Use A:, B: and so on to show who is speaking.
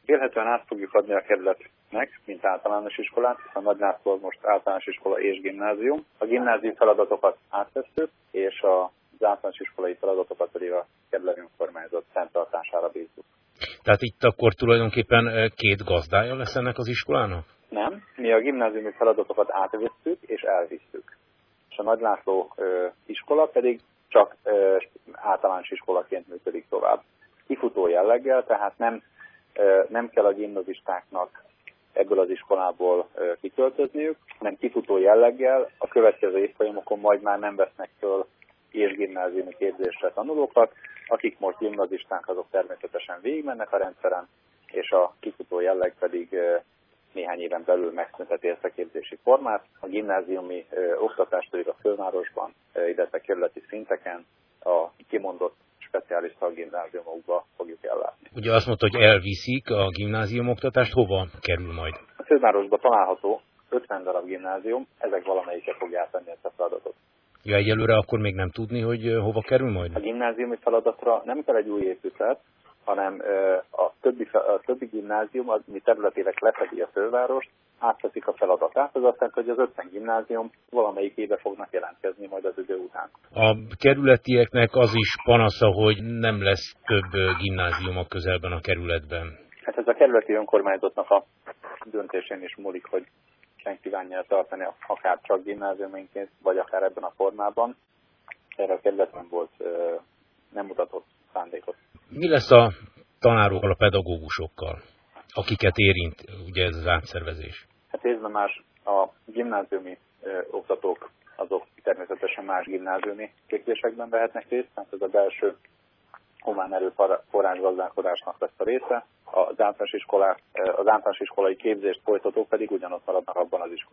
A: Vélhetően át fogjuk adni a kerületnek, mint általános iskolát, hiszen Nagy László most általános iskola és gimnázium. A gimnázium feladatokat átvesszük, és az általános iskolai feladatokat pedig a kerületi önkormányzat fenntartására bízzuk.
B: Tehát itt akkor tulajdonképpen két gazdája lesz ennek az iskolának?
A: Nem, mi a gimnáziumi feladatokat átvesszük és elvisszük. És a Nagy László iskola pedig csak általános iskolaként működik tovább. Kifutó jelleggel, tehát nem kell a gimnazistáknak ebből az iskolából kiköltözniük, hanem kifutó jelleggel a következő évfolyamokon majd már nem vesznek föl és gimnáziumi képzésre tanulókat, akik most gimnazisták, azok természetesen végigmennek a rendszeren, és a kifutó jelleg pedig néhány éven belül megszünteti ezt a képzési formát. A gimnáziumi oktatást pedig a fővárosban, illetve kerületi szinteken a kimondott speciális szakgimnáziumokba fogjuk ellátni.
B: Ugye azt mondta, hogy elviszik a gimnázium oktatást, hova kerül majd?
A: A fővárosban található 50 darab gimnázium, ezek valamelyike fogja átvenni ezt a feladatot.
B: Ja, egyelőre akkor még nem tudni, hogy hova kerül majd?
A: A gimnáziumi feladatra nem kell egy új épület, hanem a többi gimnázium, az mi területileg lefedi a fővárost, átveszik a feladatát. Ez azt jelenti, hogy az 50 gimnázium valamelyik éve fognak jelentkezni majd az idő után.
B: A kerületieknek az is panasza, hogy nem lesz több gimnázium a közelben a kerületben.
A: Hát ez a kerületi önkormányzatnak a döntésén is múlik, hogy sen kívánja tartani akár csak gimnáziuminként, vagy akár ebben a formában. Erre a kerületben volt nem mutatott szándékot.
B: Mi lesz a tanárokkal, a pedagógusokkal, akiket érint ugye ez az átszervezés?
A: Hát részben más a gimnáziumi oktatók, azok természetesen más gimnáziumi képzésekben vehetnek részt, tehát ez a belső humán erőforrás gazdálkodásnak lesz a része. Az általános iskolai képzést folytatók pedig ugyanott maradnak abban az iskolában.